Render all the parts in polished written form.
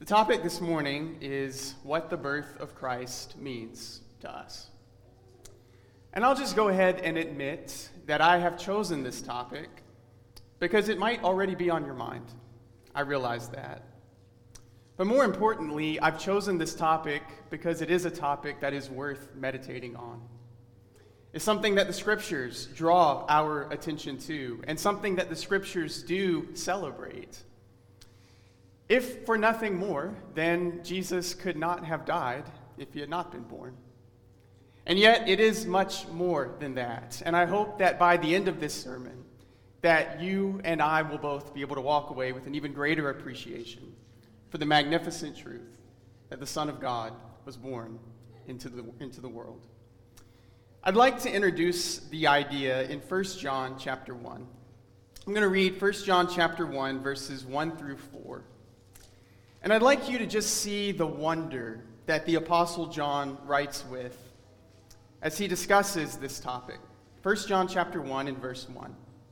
topic this morning is what the birth of Christ means to us. And I'll just go ahead and admit that I have chosen this topic because it might already be on your mind. I realize that. But more importantly, I've chosen this topic because it is a topic that is worth meditating on. It's something that the Scriptures draw our attention to, and something that the Scriptures do celebrate. If for nothing more, then Jesus could not have died if he had not been born. And yet, it is much more than that. And I hope that by the end of this sermon, that you and I will both be able to walk away with an even greater appreciation for the magnificent truth that the Son of God was born into the world. I'd like to introduce the idea in 1 John chapter 1. I'm going to read 1 John chapter 1, verses 1 through 4. And I'd like you to just see the wonder that the Apostle John writes with as he discusses this topic. 1 John chapter 1 and verse 1.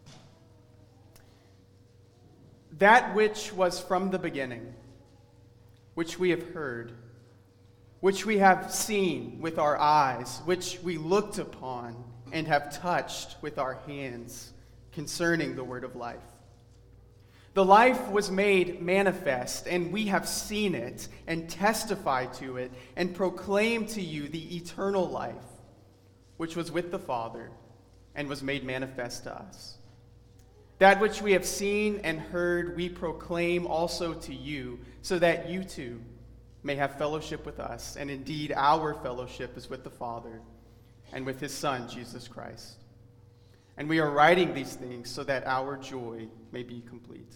That which was from the beginning, which we have heard, which we have seen with our eyes, which we looked upon and have touched with our hands concerning the word of life. The life was made manifest, and we have seen it and testify to it and proclaim to you the eternal life, which was with the Father and was made manifest to us. That which we have seen and heard we proclaim also to you, so that you too may have fellowship with us. And indeed, our fellowship is with the Father and with his Son, Jesus Christ. And we are writing these things so that our joy may be complete.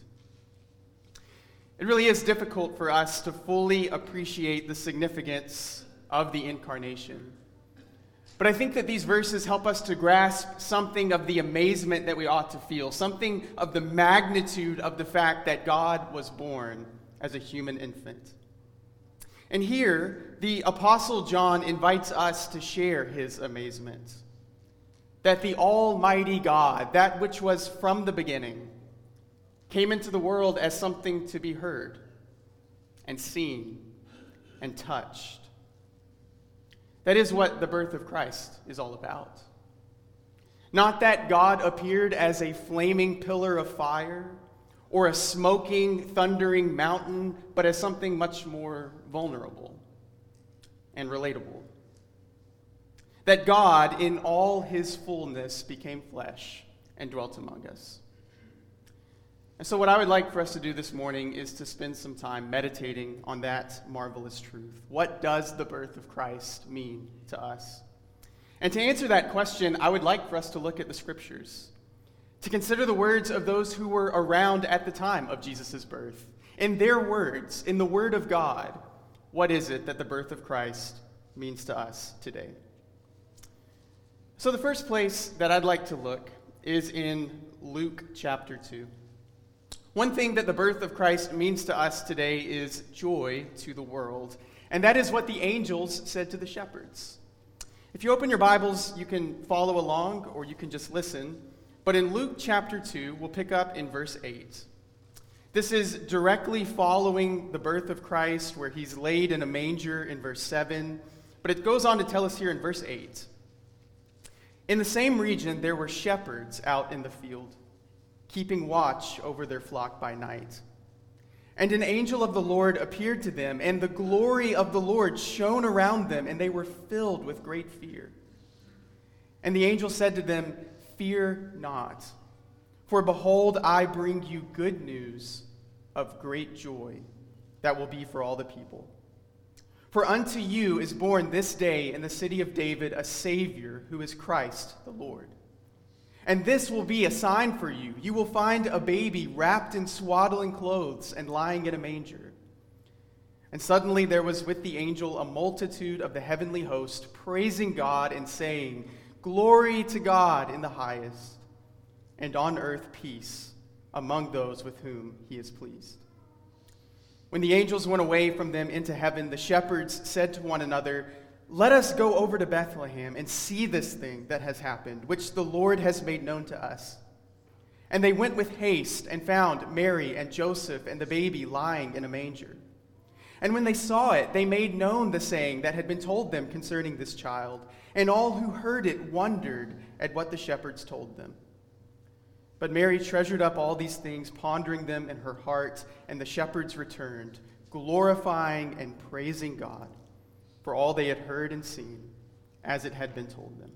It really is difficult for us to fully appreciate the significance of the incarnation. But I think that these verses help us to grasp something of the amazement that we ought to feel, something of the magnitude of the fact that God was born as a human infant. And here, the Apostle John invites us to share his amazement, that the Almighty God, that which was from the beginning, came into the world as something to be heard and seen and touched. That is what the birth of Christ is all about. Not that God appeared as a flaming pillar of fire or a smoking, thundering mountain, but as something much more vulnerable and relatable. That God, in all his fullness, became flesh and dwelt among us. And so what I would like for us to do this morning is to spend some time meditating on that marvelous truth. What does the birth of Christ mean to us? And to answer that question, I would like for us to look at the Scriptures, to consider the words of those who were around at the time of Jesus' birth. In their words, in the Word of God, what is it that the birth of Christ means to us today? So the first place that I'd like to look is in Luke chapter 2. One thing that the birth of Christ means to us today is joy to the world. And that is what the angels said to the shepherds. If you open your Bibles, you can follow along or you can just listen. But in Luke chapter 2, we'll pick up in verse 8. This is directly following the birth of Christ, where he's laid in a manger in verse 7. But it goes on to tell us here in verse 8. In the same region, there were shepherds out in the field, keeping watch over their flock by night. And an angel of the Lord appeared to them, and the glory of the Lord shone around them, and they were filled with great fear. And the angel said to them, "Fear not, for behold, I bring you good news of great joy that will be for all the people. For unto you is born this day in the city of David a Savior, who is Christ the Lord. And this will be a sign for you. You will find a baby wrapped in swaddling clothes and lying in a manger." And suddenly there was with the angel a multitude of the heavenly host, praising God and saying, "Glory to God in the highest, and on earth peace among those with whom he is pleased." When the angels went away from them into heaven, the shepherds said to one another, "Let us go over to Bethlehem and see this thing that has happened, which the Lord has made known to us." And they went with haste and found Mary and Joseph and the baby lying in a manger. And when they saw it, they made known the saying that had been told them concerning this child. And all who heard it wondered at what the shepherds told them. But Mary treasured up all these things, pondering them in her heart, and the shepherds returned, glorifying and praising God for all they had heard and seen, as it had been told them.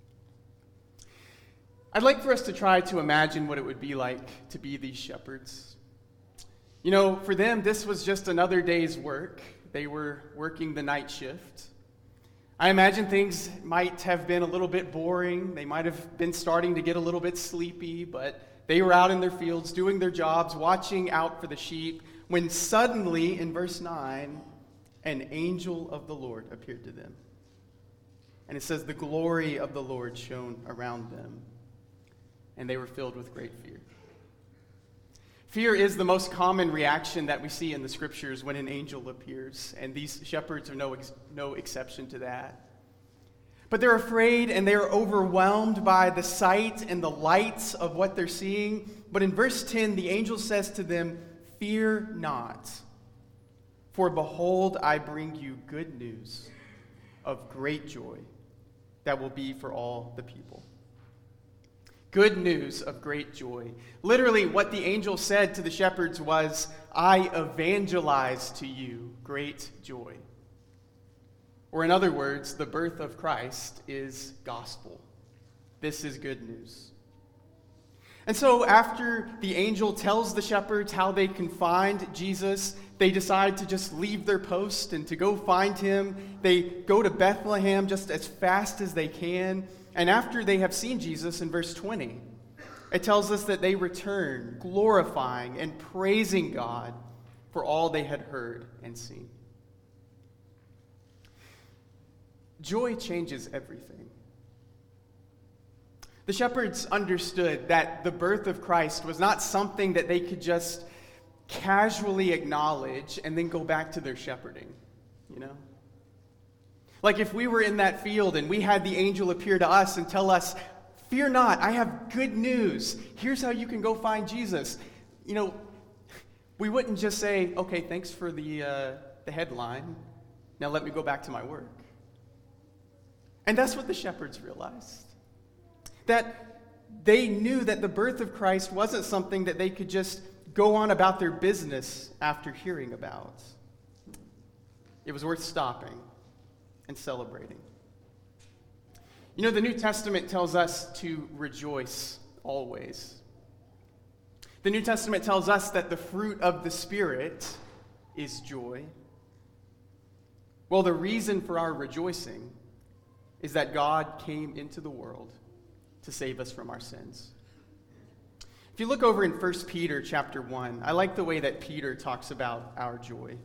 I'd like for us to try to imagine what it would be like to be these shepherds. You know, for them, this was just another day's work. They were working the night shift. I imagine things might have been a little bit boring. They might have been starting to get a little bit sleepy, but they were out in their fields doing their jobs, watching out for the sheep, when suddenly, in verse 9, an angel of the Lord appeared to them. And it says, the glory of the Lord shone around them, and they were filled with great fear. Fear is the most common reaction that we see in the scriptures when an angel appears, and these shepherds are no exception to that. But they're afraid and they're overwhelmed by the sight and the lights of what they're seeing. But in verse 10, the angel says to them, "Fear not, for behold, I bring you good news of great joy that will be for all the people." Good news of great joy. Literally, what the angel said to the shepherds was, "I evangelize to you great joy." Or in other words, the birth of Christ is gospel. This is good news. And so after the angel tells the shepherds how they can find Jesus, they decide to just leave their post and to go find him. They go to Bethlehem just as fast as they can. And after they have seen Jesus, in verse 20, it tells us that they return, glorifying and praising God for all they had heard and seen. Joy changes everything. The shepherds understood that the birth of Christ was not something that they could just casually acknowledge and then go back to their shepherding, you know? Like if we were in that field and we had the angel appear to us and tell us, "Fear not, I have good news. Here's how you can go find Jesus." You know, we wouldn't just say, "Okay, thanks for the headline. Now let me go back to my work." And that's what the shepherds realized. That they knew that the birth of Christ wasn't something that they could just go on about their business after hearing about. It was worth stopping and celebrating. You know, the New Testament tells us to rejoice always. The New Testament tells us that the fruit of the Spirit is joy. Well, the reason for our rejoicing is that God came into the world to save us from our sins. If you look over in 1 Peter chapter 1, I like the way that Peter talks about our joy.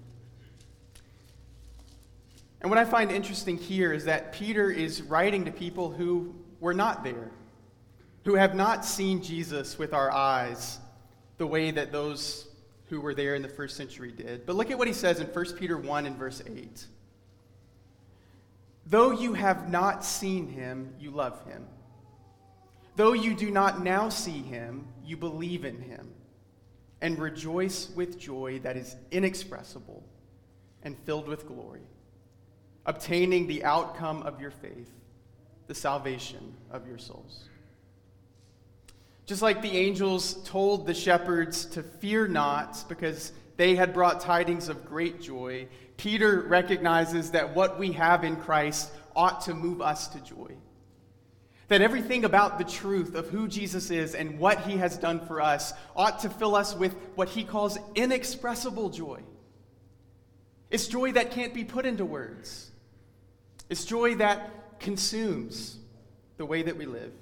And what I find interesting here is that Peter is writing to people who were not there, who have not seen Jesus with our eyes the way that those who were there in the first century did. But look at what he says in 1 Peter 1 and verse 8. "Though you have not seen him, you love him. Though you do not now see him, you believe in him, and rejoice with joy that is inexpressible and filled with glory, obtaining the outcome of your faith, the salvation of your souls." Just like the angels told the shepherds to fear not because they had brought tidings of great joy, Peter recognizes that what we have in Christ ought to move us to joy. That everything about the truth of who Jesus is and what he has done for us ought to fill us with what he calls inexpressible joy. It's joy that can't be put into words. It's joy that consumes the way that we live.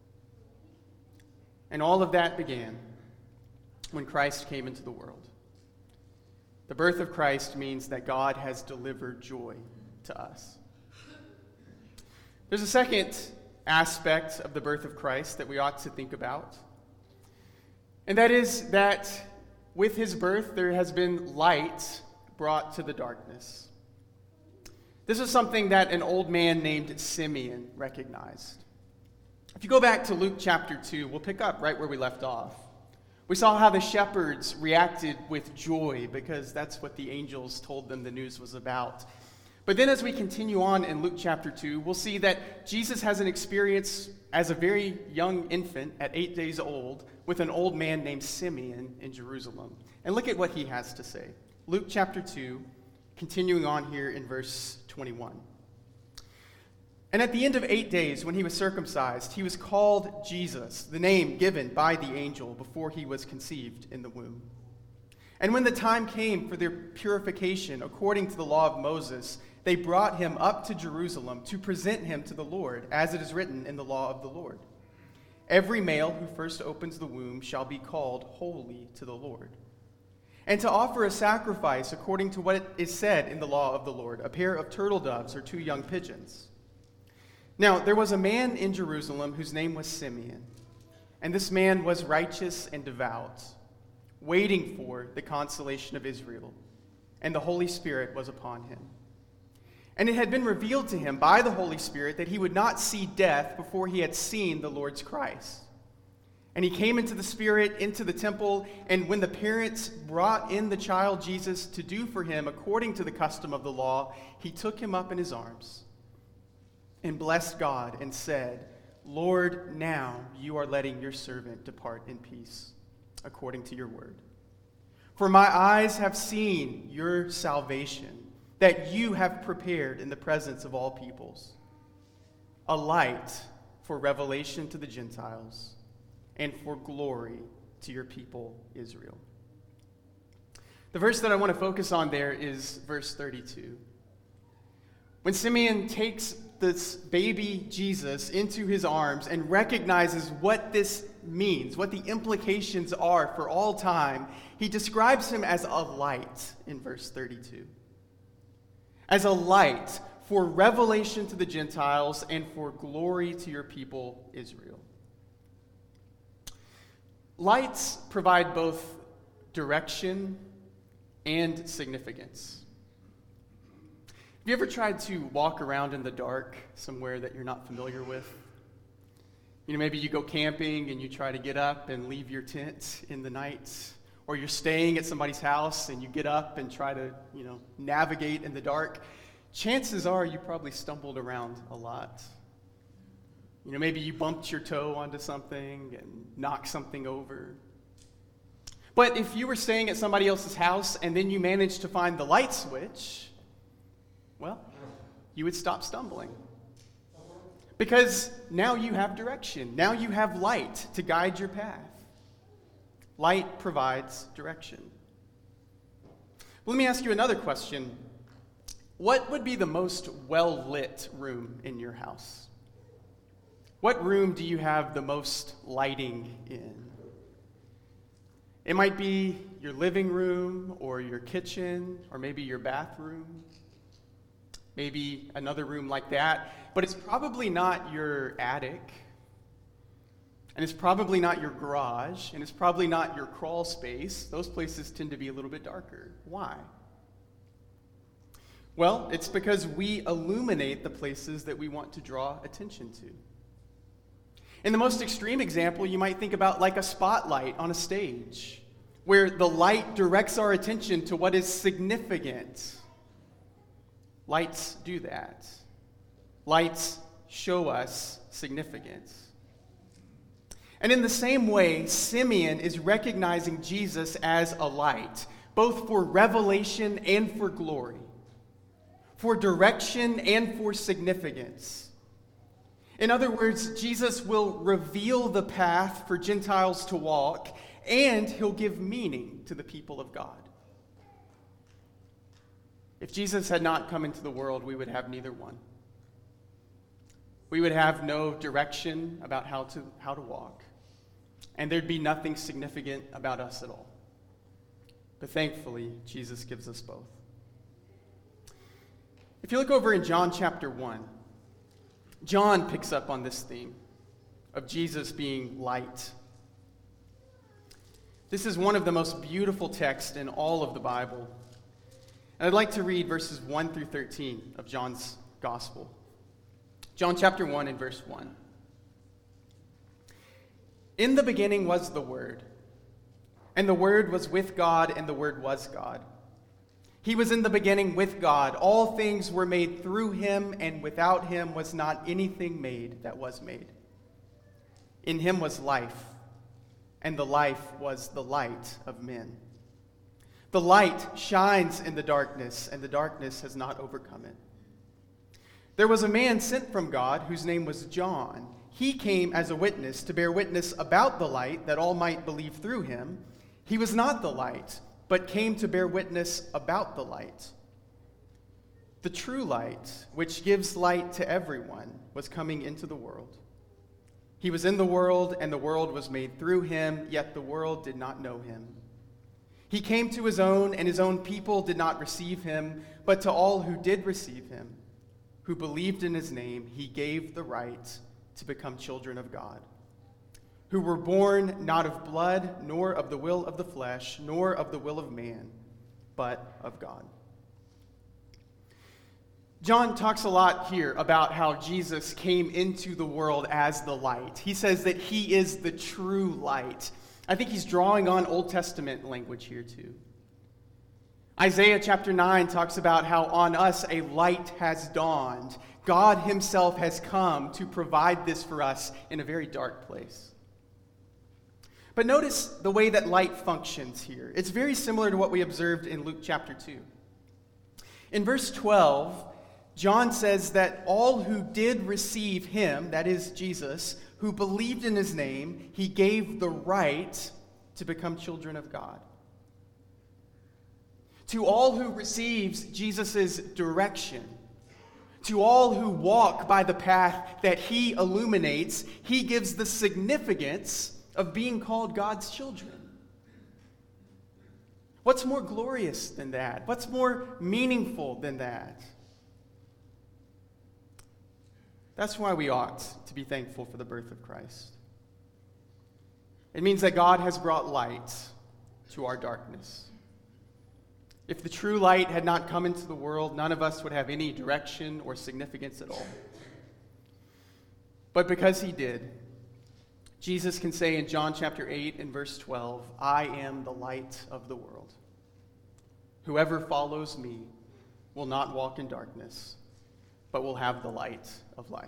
And all of that began when Christ came into the world. The birth of Christ means that God has delivered joy to us. There's a second aspect of the birth of Christ that we ought to think about. And that is that with his birth, there has been light brought to the darkness. This is something that an old man named Simeon recognized. If you go back to Luke chapter 2, we'll pick up right where we left off. We saw how the shepherds reacted with joy because that's what the angels told them the news was about. But then as we continue on in Luke chapter 2, we'll see that Jesus has an experience as a very young infant at 8 days old with an old man named Simeon in Jerusalem. And look at what he has to say. Luke chapter 2, continuing on here in verse 21. And at the end of 8 days, when he was circumcised, he was called Jesus, the name given by the angel before he was conceived in the womb. And when the time came for their purification according to the law of Moses, they brought him up to Jerusalem to present him to the Lord, as it is written in the law of the Lord. Every male who first opens the womb shall be called holy to the Lord. And to offer a sacrifice according to what is said in the law of the Lord, a pair of turtle doves or 2 young pigeons. Now, there was a man in Jerusalem whose name was Simeon, and this man was righteous and devout, waiting for the consolation of Israel, and the Holy Spirit was upon him. And it had been revealed to him by the Holy Spirit that he would not see death before he had seen the Lord's Christ. And he came into the Spirit, into the temple, and when the parents brought in the child Jesus to do for him according to the custom of the law, he took him up in his arms and blessed God and said, Lord, now you are letting your servant depart in peace, according to your word. For my eyes have seen your salvation, that you have prepared in the presence of all peoples, a light for revelation to the Gentiles and for glory to your people Israel. The verse that I want to focus on there is verse 32. When Simeon takes this baby Jesus into his arms and recognizes what this means, what the implications are for all time, he describes him as a light in verse 32. As a light for revelation to the Gentiles and for glory to your people, Israel. Lights provide both direction and significance. Have you ever tried to walk around in the dark somewhere that you're not familiar with? Maybe you go camping and you try to get up and leave your tent in the night. Or you're staying at somebody's house and you get up and try to, navigate in the dark. Chances are you probably stumbled around a lot. Maybe you bumped your toe onto something and knocked something over. But if you were staying at somebody else's house and then you managed to find the light switch, well, you would stop stumbling. Because now you have direction. Now you have light to guide your path. Light provides direction. Let me ask you another question. What would be the most well-lit room in your house? What room do you have the most lighting in? It might be your living room or your kitchen or maybe your bathroom. Maybe another room like that. But it's probably not your attic. And it's probably not your garage, and it's probably not your crawl space. Those places tend to be a little bit darker. Why? Well, it's because we illuminate the places that we want to draw attention to. In the most extreme example, you might think about like a spotlight on a stage, where the light directs our attention to what is significant. Lights do that. Lights show us significance. And in the same way, Simeon is recognizing Jesus as a light, both for revelation and for glory, for direction and for significance. In other words, Jesus will reveal the path for Gentiles to walk, and he'll give meaning to the people of God. If Jesus had not come into the world, we would have neither one. We would have no direction about how to walk. And there'd be nothing significant about us at all. But thankfully, Jesus gives us both. If you look over in John chapter 1, John picks up on this theme of Jesus being light. This is one of the most beautiful texts in all of the Bible. And I'd like to read verses 1 through 13 of John's Gospel. John chapter 1 and verse 1. In the beginning was the Word, And the Word was with God, and the Word was God. He was in the beginning with God. All things were made through him, and without him was not anything made that was made. In him was life, and the life was the light of men. The light shines in the darkness, and the darkness has not overcome it. There was a man sent from God whose name was John. He came as a witness to bear witness about the light, that all might believe through him. He was not the light, but came to bear witness about the light. The true light, which gives light to everyone, was coming into the world. He was in the world, and the world was made through him, yet the world did not know him. He came to his own, and his own people did not receive him, but to all who did receive him, who believed in his name, he gave the right to become children of God, who were born not of blood, nor of the will of the flesh, nor of the will of man, but of God. John talks a lot here about how Jesus came into the world as the light. He says that he is the true light. I think he's drawing on Old Testament language here too. Isaiah chapter 9 talks about how on us a light has dawned. God himself has come to provide this for us in a very dark place. But notice the way that light functions here. It's very similar to what we observed in Luke chapter 2. In verse 12, John says that all who did receive him, that is Jesus, who believed in his name, he gave the right to become children of God. To all who receives Jesus' direction, to all who walk by the path that he illuminates, he gives the significance of being called God's children. What's more glorious than that? What's more meaningful than that? That's why we ought to be thankful for the birth of Christ. It means that God has brought light to our darkness. If the true light had not come into the world, none of us would have any direction or significance at all. But because he did, Jesus can say in John chapter 8 and verse 12, I am the light of the world. Whoever follows me will not walk in darkness, but will have the light of life.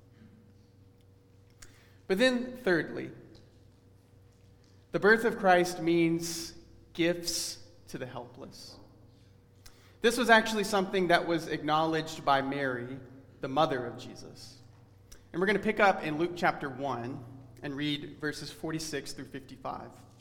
But then, thirdly, the birth of Christ means gifts to the helpless. This was actually something that was acknowledged by Mary, the mother of Jesus. And we're going to pick up in Luke chapter 1 and read verses 46 through 55.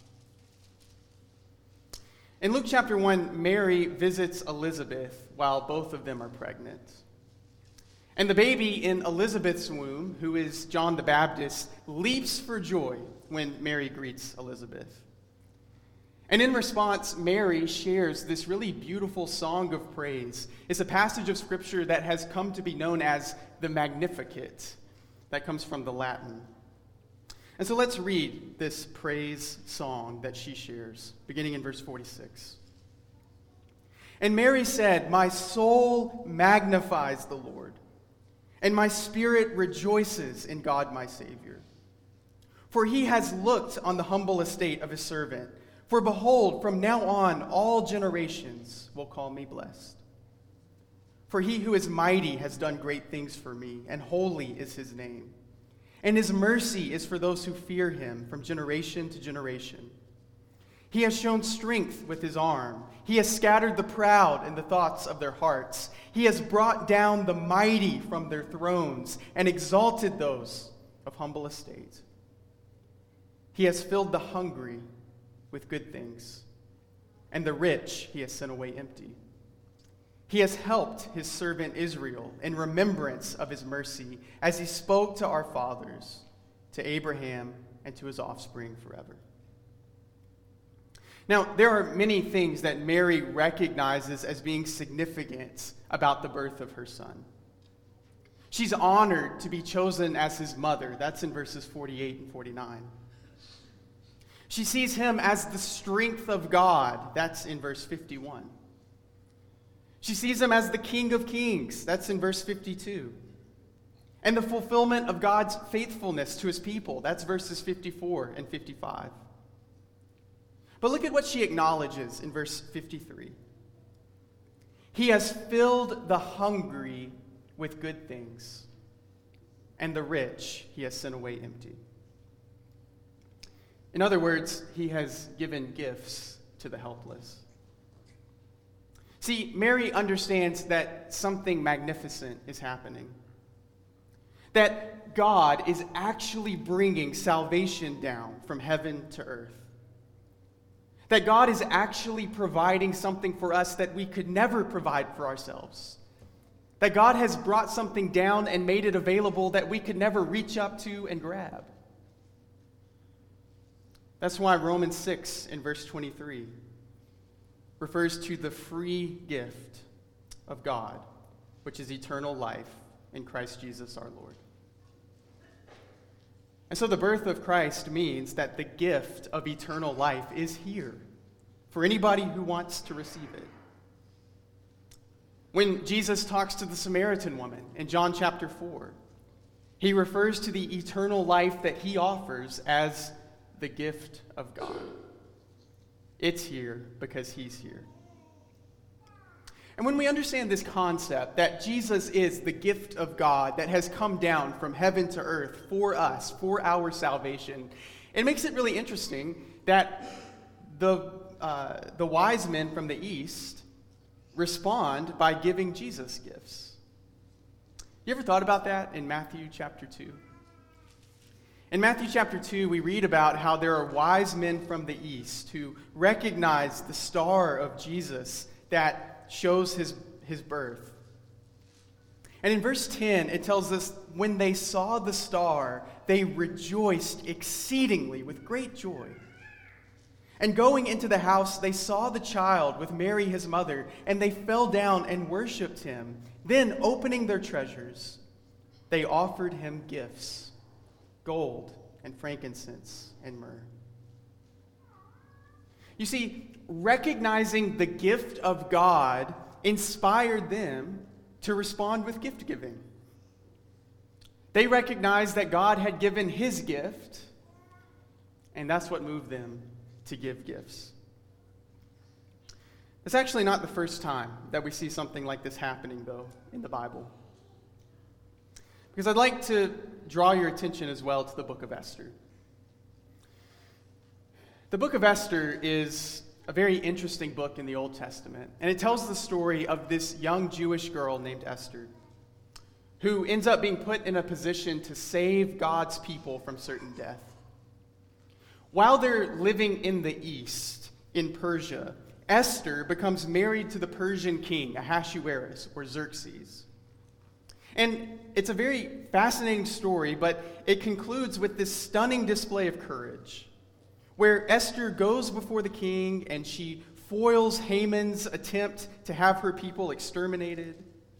In Luke chapter 1, Mary visits Elizabeth while both of them are pregnant. And the baby in Elizabeth's womb, who is John the Baptist, leaps for joy when Mary greets Elizabeth. And in response, Mary shares this really beautiful song of praise. It's a passage of Scripture that has come to be known as the Magnificat. That comes from the Latin. And so let's read this praise song that she shares, beginning in verse 46. And Mary said, my soul magnifies the Lord, and my spirit rejoices in God my Savior. For he has looked on the humble estate of his servant. For behold, from now on all generations will call me blessed. For he who is mighty has done great things for me, and holy is his name. And his mercy is for those who fear him from generation to generation. He has shown strength with his arm. He has scattered the proud in the thoughts of their hearts. He has brought down the mighty from their thrones and exalted those of humble estate. He has filled the hungry with good things, and the rich he has sent away empty. He has helped his servant Israel in remembrance of his mercy, as he spoke to our fathers, to Abraham, and to his offspring forever. Now, there are many things that Mary recognizes as being significant about the birth of her son. She's honored to be chosen as his mother. That's in verses 48 and 49. She sees him as the strength of God. That's in verse 51. She sees him as the King of Kings. That's in verse 52. And the fulfillment of God's faithfulness to his people. That's verses 54 and 55. But look at what she acknowledges in verse 53. He has filled the hungry with good things, and the rich he has sent away empty. In other words, he has given gifts to the helpless. See, Mary understands that something magnificent is happening. That God is actually bringing salvation down from heaven to earth. That God is actually providing something for us that we could never provide for ourselves. That God has brought something down and made it available that we could never reach up to and grab. That's why Romans 6 in verse 23 refers to the free gift of God, which is eternal life in Christ Jesus our Lord. And so the birth of Christ means that the gift of eternal life is here for anybody who wants to receive it. When Jesus talks to the Samaritan woman in John chapter 4, he refers to the eternal life that he offers as the gift of God. It's here because he's here. And when we understand this concept that Jesus is the gift of God that has come down from heaven to earth for us, for our salvation, it makes it really interesting that the wise men from the east respond by giving Jesus gifts. You ever thought about that in Matthew chapter 2? In Matthew chapter 2, we read about how there are wise men from the east who recognize the star of Jesus that shows his birth. And in verse 10, it tells us, when they saw the star, they rejoiced exceedingly with great joy. And going into the house, they saw the child with Mary his mother, and they fell down and worshipped him. Then, opening their treasures, they offered him gifts, gold and frankincense and myrrh. You see, recognizing the gift of God inspired them to respond with gift giving. They recognized that God had given his gift, and that's what moved them to give gifts. It's actually not the first time that we see something like this happening, though, in the Bible. Because I'd like to draw your attention as well to the book of Esther. The book of Esther is a very interesting book in the Old Testament, and it tells the story of this young Jewish girl named Esther, who ends up being put in a position to save God's people from certain death. While they're living in the east, in Persia, Esther becomes married to the Persian king, Ahasuerus, or Xerxes. And it's a very fascinating story, but it concludes with this stunning display of courage, where Esther goes before the king and she foils Haman's attempt to have her people exterminated.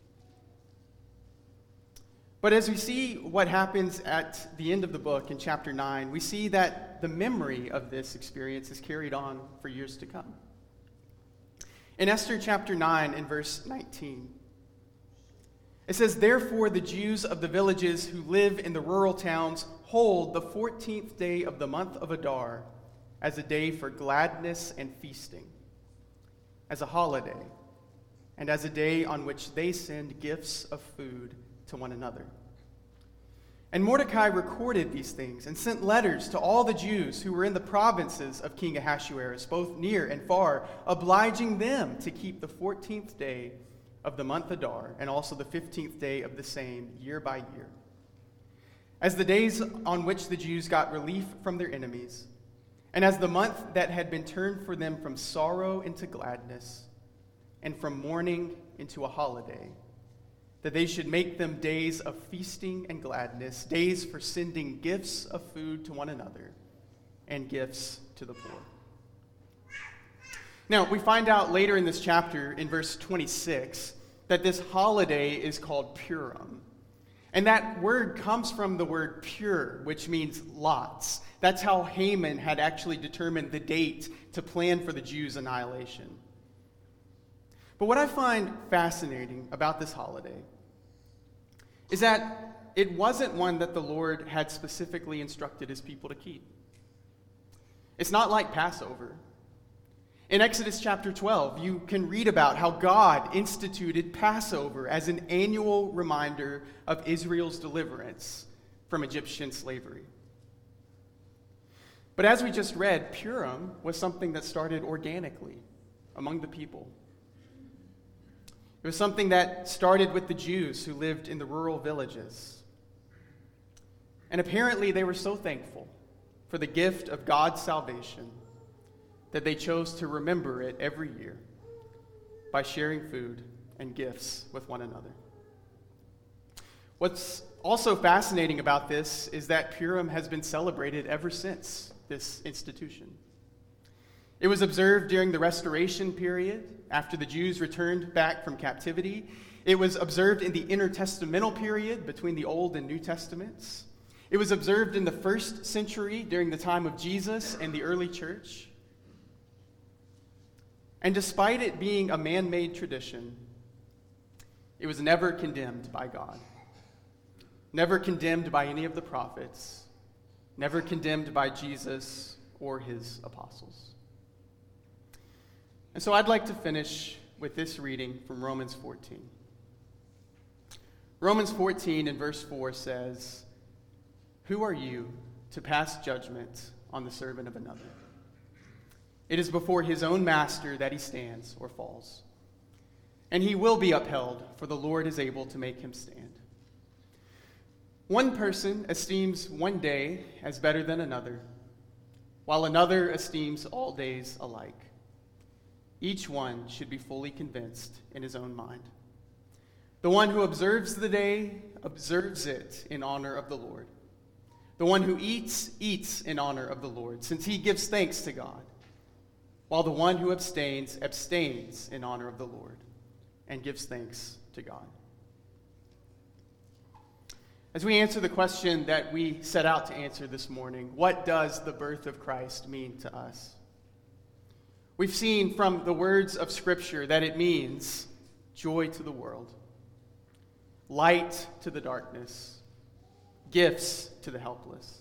But as we see what happens at the end of the book in chapter 9, we see that the memory of this experience is carried on for years to come. In Esther chapter 9 and verse 19, it says, "Therefore the Jews of the villages who live in the rural towns hold the 14th day of the month of Adar as a day for gladness and feasting, as a holiday, and as a day on which they send gifts of food to one another." And Mordecai recorded these things and sent letters to all the Jews who were in the provinces of King Ahasuerus, both near and far, obliging them to keep the 14th day of the month Adar, and also the 15th day of the same, year by year, as the days on which the Jews got relief from their enemies, and as the month that had been turned for them from sorrow into gladness, and from mourning into a holiday, that they should make them days of feasting and gladness, days for sending gifts of food to one another, and gifts to the poor. Now, we find out later in this chapter, in verse 26, that this holiday is called Purim. And that word comes from the word pure, which means lots. That's how Haman had actually determined the date to plan for the Jews' annihilation. But what I find fascinating about this holiday is that it wasn't one that the Lord had specifically instructed his people to keep. It's not like Passover, In Exodus chapter 12, you can read about how God instituted Passover as an annual reminder of Israel's deliverance from Egyptian slavery. But as we just read, Purim was something that started organically among the people. It was something that started with the Jews who lived in the rural villages. And apparently they were so thankful for the gift of God's salvation that they chose to remember it every year by sharing food and gifts with one another. What's also fascinating about this is that Purim has been celebrated ever since this institution. It was observed during the Restoration period, after the Jews returned back from captivity. It was observed in the intertestamental period between the Old and New Testaments. It was observed in the first century during the time of Jesus and the early church. And despite it being a man-made tradition, it was never condemned by God, never condemned by any of the prophets, never condemned by Jesus or his apostles. And so I'd like to finish with this reading from Romans 14. Romans 14 in verse 4 says, "Who are you to pass judgment on the servant of another? It is before his own master that he stands or falls, and he will be upheld, for the Lord is able to make him stand. One person esteems one day as better than another, while another esteems all days alike. Each one should be fully convinced in his own mind. The one who observes the day observes it in honor of the Lord. The one who eats, eats in honor of the Lord, since he gives thanks to God. While the one who abstains, abstains in honor of the Lord and gives thanks to God." As we answer the question that we set out to answer this morning, what does the birth of Christ mean to us? We've seen from the words of Scripture that it means joy to the world, light to the darkness, gifts to the helpless.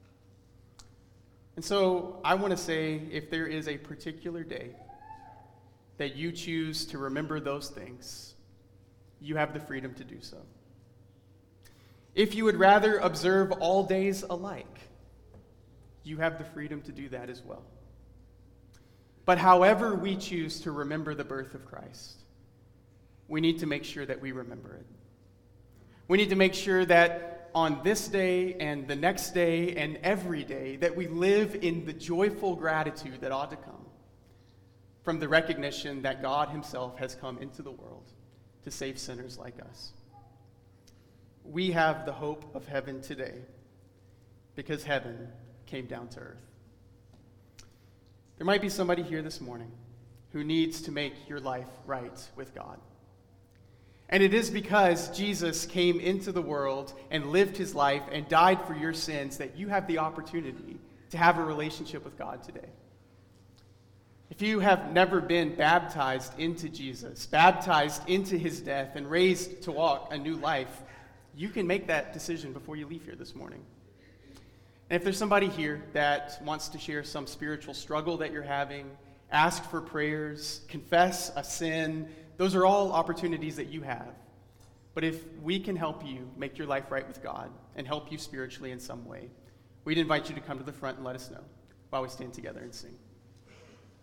And so I want to say, if there is a particular day that you choose to remember those things, you have the freedom to do so. If you would rather observe all days alike, you have the freedom to do that as well. But however we choose to remember the birth of Christ, we need to make sure that we remember it. We need to make sure that on this day and the next day and every day that we live in the joyful gratitude that ought to come from the recognition that God himself has come into the world to save sinners like us. We have the hope of heaven today because heaven came down to earth. There might be somebody here this morning who needs to make your life right with God. And it is because Jesus came into the world and lived his life and died for your sins that you have the opportunity to have a relationship with God today. If you have never been baptized into Jesus, baptized into his death, and raised to walk a new life, you can make that decision before you leave here this morning. And if there's somebody here that wants to share some spiritual struggle that you're having, ask for prayers, confess a sin, those are all opportunities that you have. But if we can help you make your life right with God and help you spiritually in some way, we'd invite you to come to the front and let us know while we stand together and sing.